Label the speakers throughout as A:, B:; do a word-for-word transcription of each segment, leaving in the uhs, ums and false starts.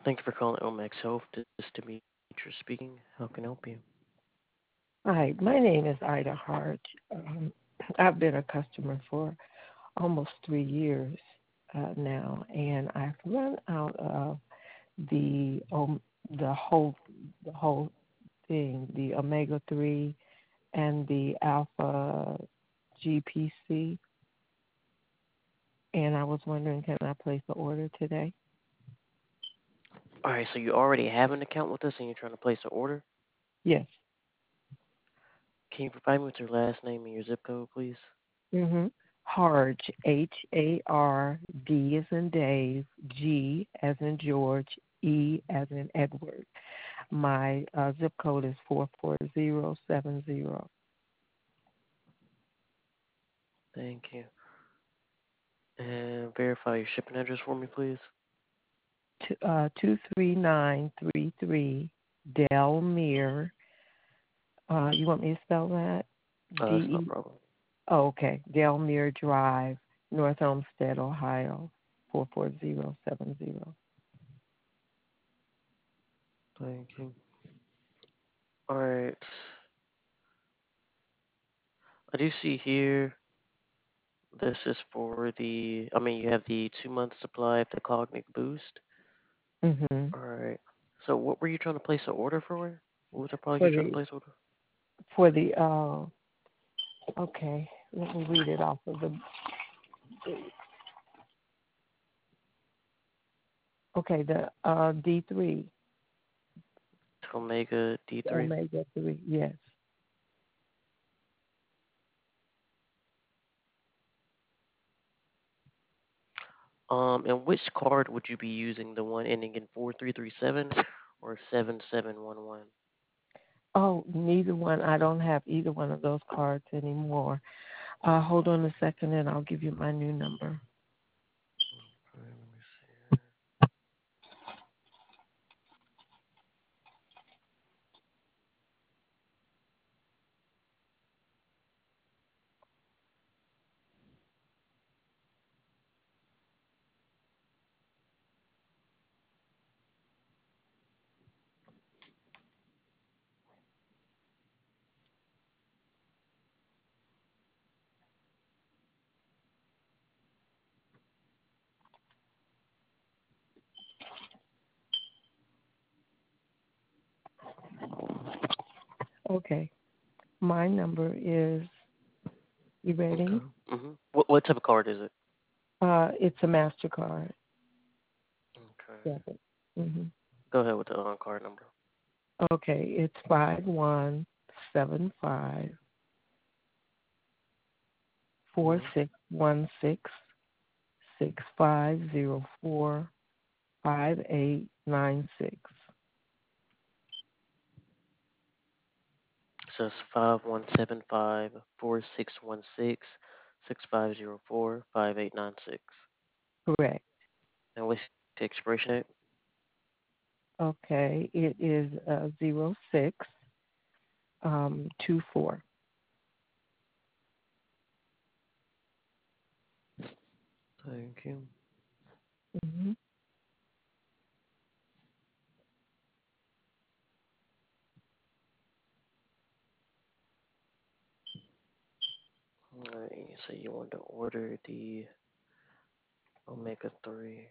A: Thank you for calling Omax Health. This is Demetrius speaking. How can I help you?
B: Hi, my name is Ida Hart. Um, I've been a customer for almost three years uh, now, and I've run out of the um, the whole the whole thing, the omega three and the alpha G P C, and I was wondering, can I place the order today?
A: All right, so you already have an account with us and you're trying to place an order?
B: Yes.
A: Can you provide me with your last name and your zip code, please?
B: Mm-hmm. Harge, H A R D as in Dave, G as in George, E as in Edward. My uh, zip code is four four zero seven zero.
A: Thank you. And verify your shipping address for me, please.
B: Uh, two three nine three three Delmere. Uh, you want me to spell that?
A: Oh,
B: D
A: that's no
B: E.
A: problem.
B: Oh, okay. Delmere Drive, North Olmsted, Ohio, four four zero seven zero.
A: Thank you. All right. I do see here this is for the, I mean, you have the two month supply of the Cognic Boost.
B: Mm-hmm.
A: All right. So what were you trying to place an order for? What was the product
B: For
A: you're trying to
B: the
A: place order?
B: for the uh, okay. Let me read it off of the. Okay, the uh D three,
A: Omega D three.
B: omega three. Yes.
A: Um, and which card would you be using? The one ending in four three three seven or seven seven one one?
B: Oh, neither one. I don't have either one of those cards anymore. Uh, hold on a second, and I'll give you my new number.
A: Let me see.
B: Okay. My number is. You ready?
A: Okay. Mhm. What what type of card is it?
B: Uh, it's a Mastercard.
A: Okay.
B: Debit. Mm-hmm.
A: Go ahead with the uh, card number.
B: Okay. It's five one seven five four
A: Mhm.
B: six one six six five zero four five eight nine six.
A: So it's five one seven five four six one six six five zero four five eight nine six.
B: Correct.
A: And what's the expiration date?
B: Okay. It is uh, zero six um, two four.
A: Thank you.
B: Mm-hmm.
A: All right. So you want to order the Omega three.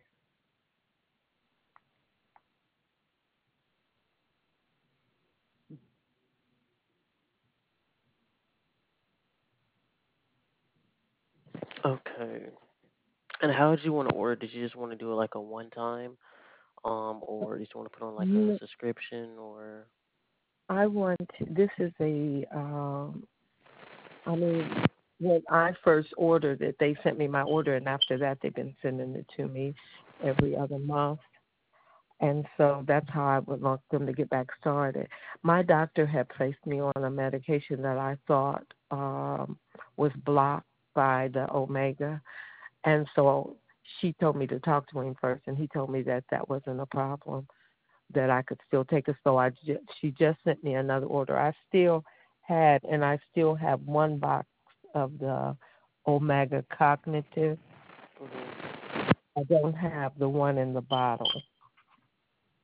A: Okay. And how did you want to order? Did you just want to do it like a one time? Um, or did you want to put on like a
B: Mm,
A: subscription or
B: I want. This is a. Um, I mean, when I first ordered it, they sent me my order, and after that, they've been sending it to me every other month. And so that's how I would like them to get back started. My doctor had placed me on a medication that I thought um, was blocked by the omega, and so she told me to talk to him first, and he told me that that wasn't a problem, that I could still take it. So I ju- she just sent me another order. I still had, and I still have one box of the omega cognitive.
A: Mhm.
B: I don't have the one in the bottle.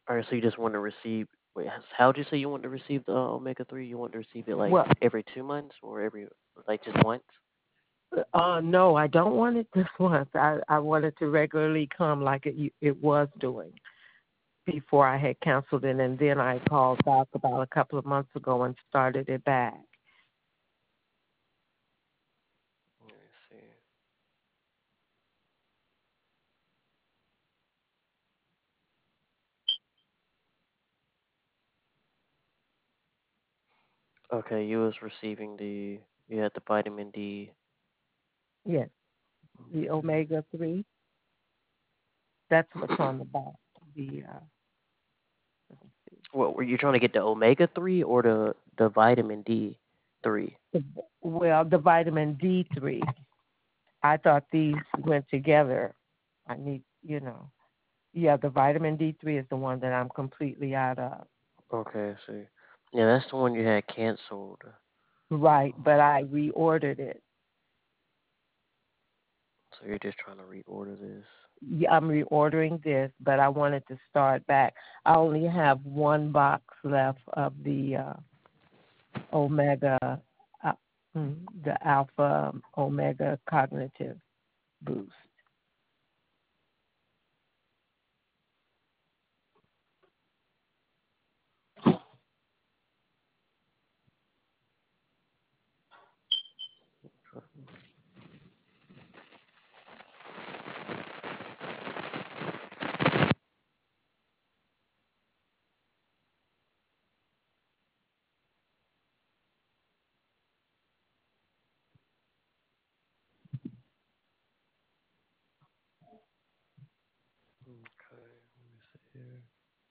A: All right, so you just want to receive. Wait, has- how'd you say you want to receive the uh, omega three? You want to receive it like
B: Well,
A: every two months or every like just once?
B: uh, no, I don't want it this once. I, I want it to regularly come like it it was doing before I had canceled it, and then I called back about a couple of months ago and started it back.
A: Let me see. Okay, you was receiving the you had the vitamin D.
B: Yes,
A: Let me
B: the
A: see.
B: omega three. That's what's on the back. The uh, let me see.
A: What were you trying to get the omega three or the the vitamin D three?
B: The, well, the vitamin D three. I thought these went together. I need, you know, yeah, the vitamin D three is the one that I'm completely out of.
A: Okay, I see. Yeah, that's the one you had canceled.
B: Right, but I reordered it.
A: So you're just trying to reorder this.
B: Yeah, I'm reordering this, but I wanted to start back. I only have one box left of the uh, omega, uh, mm, the alpha omega cognitive boost.
A: Okay, let me see here.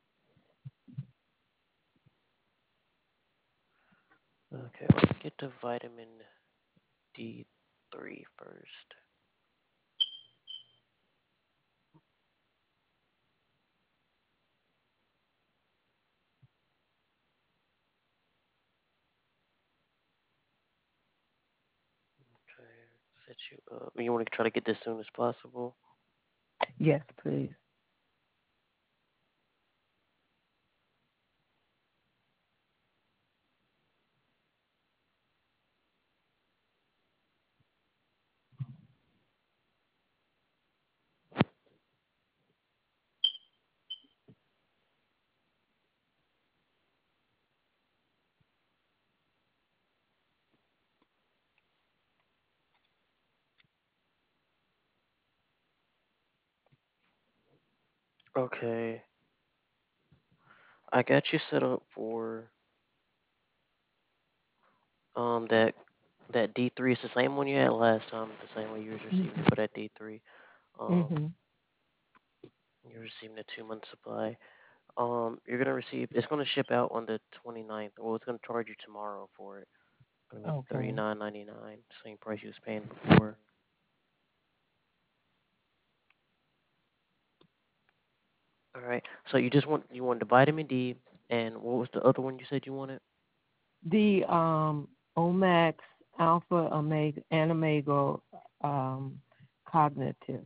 A: Okay, let's get the vitamin D three first. Okay, set you up. You want to try to get this soon as possible?
B: Yes, please.
A: Okay, I got you set up for um that that D three is the same one you had last time, the same way you was receiving it for that D three. Um,
B: Mm-hmm.
A: you're receiving a two month supply. Um, you're gonna receive. It's gonna ship out on the twenty-ninth. Well, it's gonna charge you tomorrow for it. It's gonna be thirty
B: Okay.
A: nine ninety nine, same price you was paying before. All right. So you just want you wanted the vitamin D, and what was the other one you said you wanted?
B: The um, Omax alpha omega and omega um, cognitive.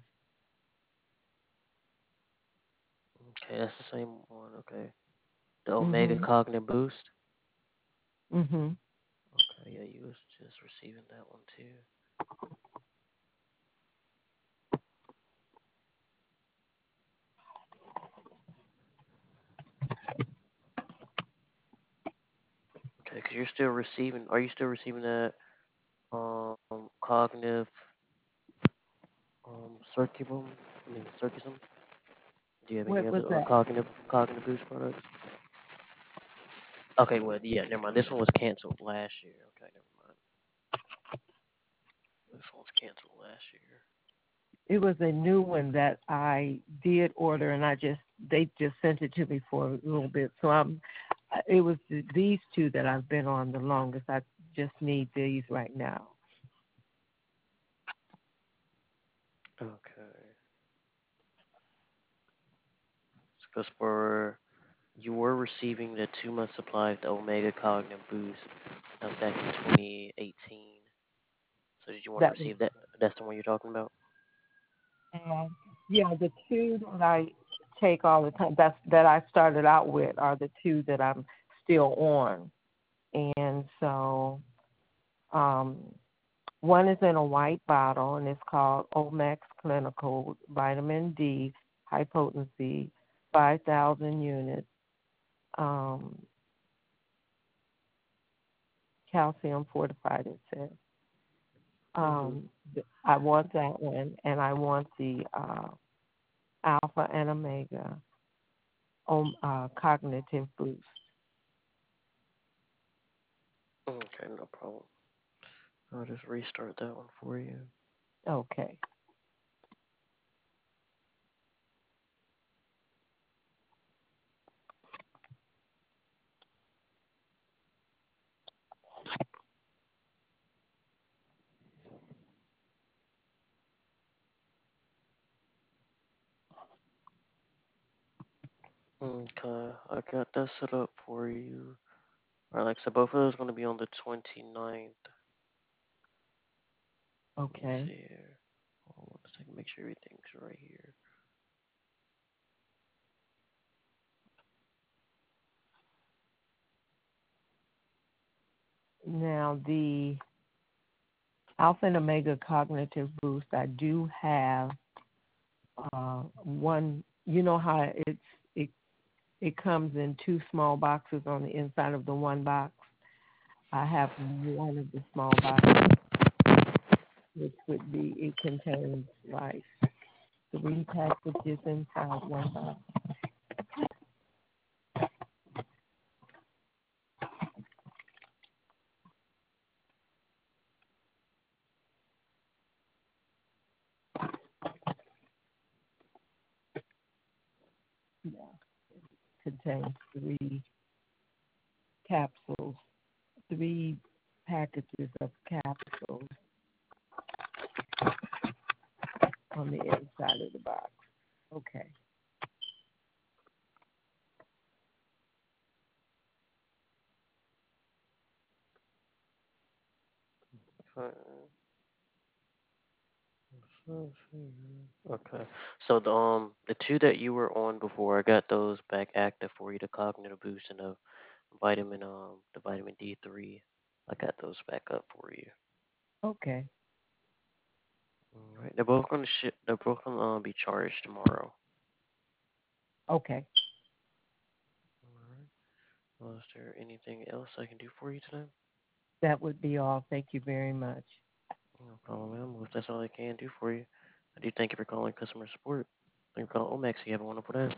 A: Okay, that's the same one. Okay. The Omega
B: Mm-hmm.
A: Cognitive Boost.
B: Mm-hmm.
A: Okay, yeah, you was just receiving that one too. Okay, because you're still receiving. Are you still receiving that um cognitive um circulum? I mean circusum. Do you have any
B: What was
A: other uh,
B: that?
A: cognitive cognitive boost products? Okay, well, yeah, never mind. This one was canceled last year. Okay, never mind. This one was canceled last year.
B: It was a new one that I did order, and I just they just sent it to me for a little bit. So I'm. It was these two that I've been on the longest. I just need these right now.
A: Okay, because for you were receiving the two month supply of the Omega Cognitive Boost. That was back in twenty eighteen. So did you want to
B: That was.
A: receive that? That's the one you're talking about.
B: Um, yeah, the two that I take all the time. That's that I started out with are the two that I'm still on, and so um, one is in a white bottle, and it's called Omax Clinical Vitamin D, high potency, five thousand units, um, calcium fortified. It says.
A: Mm-hmm.
B: Um, I want that one, and I want the uh, Alpha and Omega um, uh, Cognitive Boost.
A: Okay, no problem. I'll just restart that one for you.
B: Okay.
A: Okay, I got that set up for you. Alright, like so both of those going to be on the twenty-ninth. Let me
B: Okay.
A: see here. Hold on a second, make sure everything's right here.
B: Now the Alpha and Omega Cognitive Boost, I do have uh, one. You know how it's it it comes in two small boxes on the inside of the one box. I have one of the small boxes, which would be it contains like three packages inside one box. Yeah, contains three capsules, three packages of capsules on the inside of the box. Okay.
A: Okay. Okay. So the um the two that you were on before, I got those back active for you, the cognitive boost and the vitamin um the vitamin D three. I got those back up for you.
B: Okay.
A: All right. They're both gonna ship. They're both gonna uh, be charged tomorrow.
B: Okay.
A: All right. Well, is there anything else I can do for you today?
B: That would be all. Thank you very much.
A: No problem, ma'am. Well, if that's all I can do for you, I do thank you for calling customer support. Thank you for calling Omax. You have a wonderful day.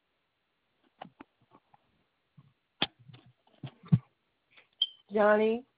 B: Johnny?